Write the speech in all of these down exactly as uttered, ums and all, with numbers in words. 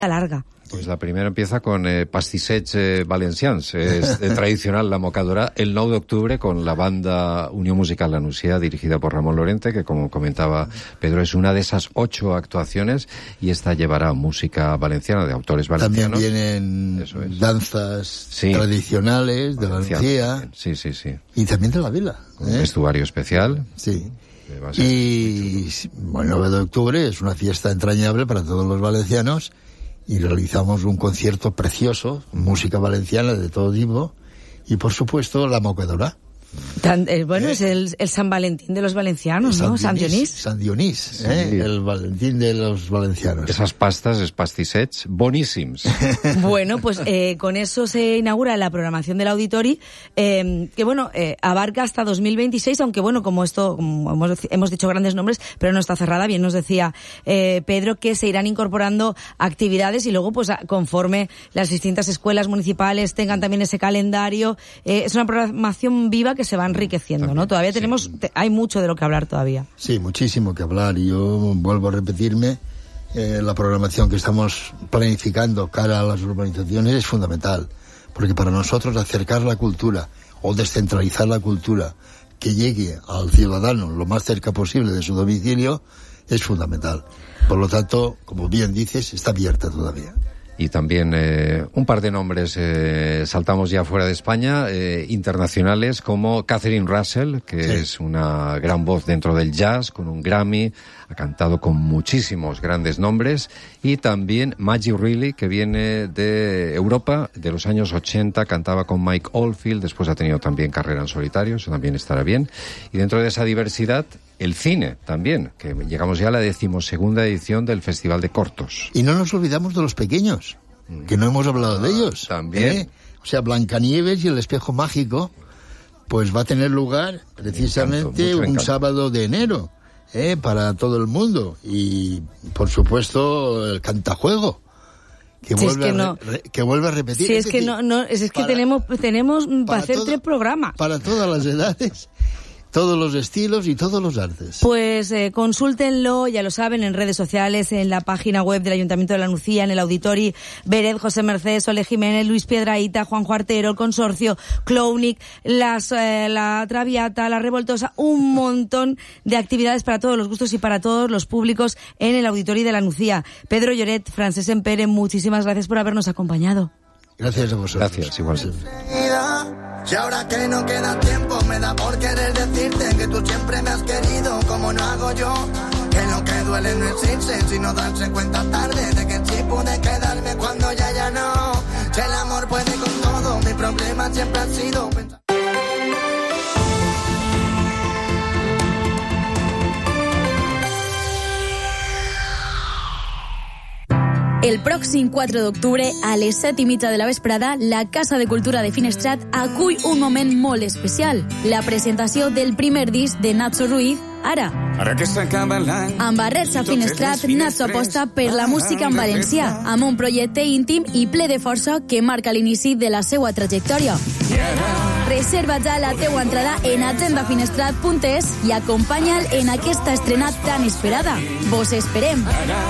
larga. Pues la primera empieza con eh, Pastissets eh, Valencians, es eh, tradicional la mocadora, el nou d'octubre con la banda Unión Musical La Nucía, dirigida por Ramón Lorente, que como comentaba Pedro, es una de esas ocho actuaciones, y esta llevará música valenciana de autores valencianos. También vienen danzas sí. tradicionales de Valencia. Sí, sí, sí. Y también de la vila. Un ¿eh? vestuario especial. Sí. Y bueno, el nueve de octubre es una fiesta entrañable para todos los valencianos, y realizamos un concierto precioso, música valenciana de todo tipo, y por supuesto la mocadora. Tan, eh, bueno, eh, es el, el San Valentín de los valencianos, San ¿no? Dionís, San Dionís. San Dionís, sí. ¿eh? El Valentín de los valencianos. Esas pastas, es pastissets, boníssims. Bueno, pues eh, con eso se inaugura la programación del Auditori, eh, que bueno, eh, abarca hasta dos mil veintiséis, aunque bueno, como esto, como hemos, hemos dicho grandes nombres, pero no está cerrada. Bien nos decía eh, Pedro que se irán incorporando actividades, y luego pues conforme las distintas escuelas municipales tengan también ese calendario, eh, es una programación viva que se va enriqueciendo, también, ¿no? Todavía tenemos, sí. te, hay mucho de lo que hablar todavía. Sí, muchísimo que hablar, y yo vuelvo a repetirme, eh, la programación que estamos planificando cara a las urbanizaciones es fundamental, porque para nosotros acercar la cultura o descentralizar la cultura que llegue al ciudadano lo más cerca posible de su domicilio es fundamental. Por lo tanto, como bien dices, está abierta todavía. Y también eh, un par de nombres, eh, saltamos ya fuera de España, eh, internacionales, como Catherine Russell, que sí. es una gran voz dentro del jazz, con un Grammy, ha cantado con muchísimos grandes nombres, y también Maggie Reilly, que viene de Europa, de los años ochenta, cantaba con Mike Oldfield, después ha tenido también carrera en solitario, eso también estará bien. Y dentro de esa diversidad, el cine también, que llegamos ya a la decimosegunda edición del Festival de Cortos. Y no nos olvidamos de los pequeños, que no hemos hablado de ellos. También. ¿eh? O sea, Blancanieves y el espejo mágico, pues va a tener lugar precisamente encanto, un sábado de enero, ¿eh? para todo el mundo. Y, por supuesto, el cantajuego. Que, si vuelve es que, a no, re, que vuelve a repetir. Si es, es que decir, no, no, es, es que para, tenemos, tenemos para, para hacer todo, tres programas. Para todas las edades, todos los estilos y todos los artes. Pues eh, consúltenlo, ya lo saben, en redes sociales, en la página web del Ayuntamiento de la Nucía, en el Auditori, Beret, José Mercedes, Ole Jiménez, Luis Piedrahita, Juanjo Artero, el Consorcio, Clownic, las, eh, la Traviata, la Revoltosa, un montón de actividades para todos los gustos y para todos los públicos en el Auditori de la Nucía. Pedro Lloret, Francés Empere, muchísimas gracias por habernos acompañado. Gracias a vosotros. Gracias, igual. Y ahora que no queda tiempo, me da por querer decirte que tú siempre me has querido como no hago yo. Que lo que duele no es irse, sino darse cuenta tarde de que sí pude quedarme cuando ya ya no. Si el amor puede con todo, mi problema siempre ha sido pensar. El pròxim quatre d'octubre, a les set i mitja de la vesprada, la Casa de Cultura de Finestrat acull un moment molt especial, la presentació del primer disc de Nacho Ruiz, Ara. Ara que s'acaba l'any... Amb Barrets a Finestrat, Nacho aposta per la música en valencià, amb un projecte íntim i ple de força que marca l'inici de la seva trajectòria. Reserva ja la teua entrada en agenda finestrat punt es i acompanya'l en aquesta estrena tan esperada. Vos esperem!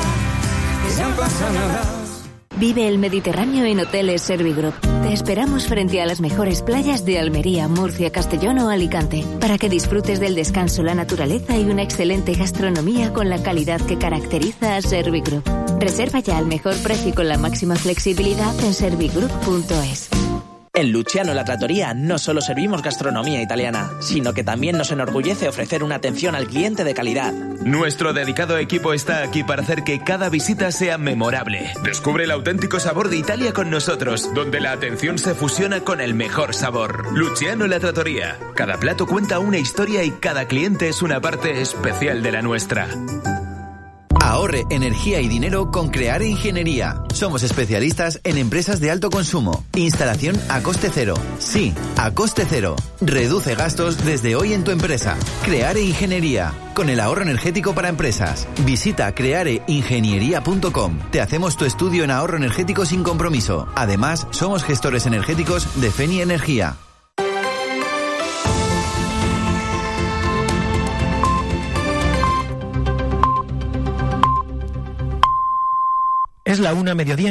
Vive el Mediterráneo en Hoteles Servigroup. Te esperamos frente a las mejores playas de Almería, Murcia, Castellón o Alicante, para que disfrutes del descanso, la naturaleza y una excelente gastronomía con la calidad que caracteriza a Servigroup. Reserva ya al mejor precio y con la máxima flexibilidad en servigroup punto es. En Luciano La Trattoria no solo servimos gastronomía italiana, sino que también nos enorgullece ofrecer una atención al cliente de calidad. Nuestro dedicado equipo está aquí para hacer que cada visita sea memorable. Descubre el auténtico sabor de Italia con nosotros, donde la atención se fusiona con el mejor sabor. Luciano La Trattoria. Cada plato cuenta una historia y cada cliente es una parte especial de la nuestra. Ahorre energía y dinero con Creare Ingeniería. Somos especialistas en empresas de alto consumo. Instalación a coste cero. Sí, a coste cero. Reduce gastos desde hoy en tu empresa. Creare Ingeniería. Con el ahorro energético para empresas. Visita creare ingeniería punto com. Te hacemos tu estudio en ahorro energético sin compromiso. Además, somos gestores energéticos de Feni Energía. Es la una mediodía.